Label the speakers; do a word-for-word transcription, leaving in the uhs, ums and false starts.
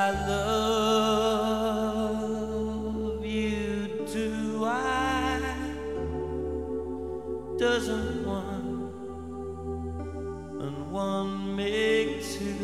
Speaker 1: I love you too. Why doesn't one and one make two?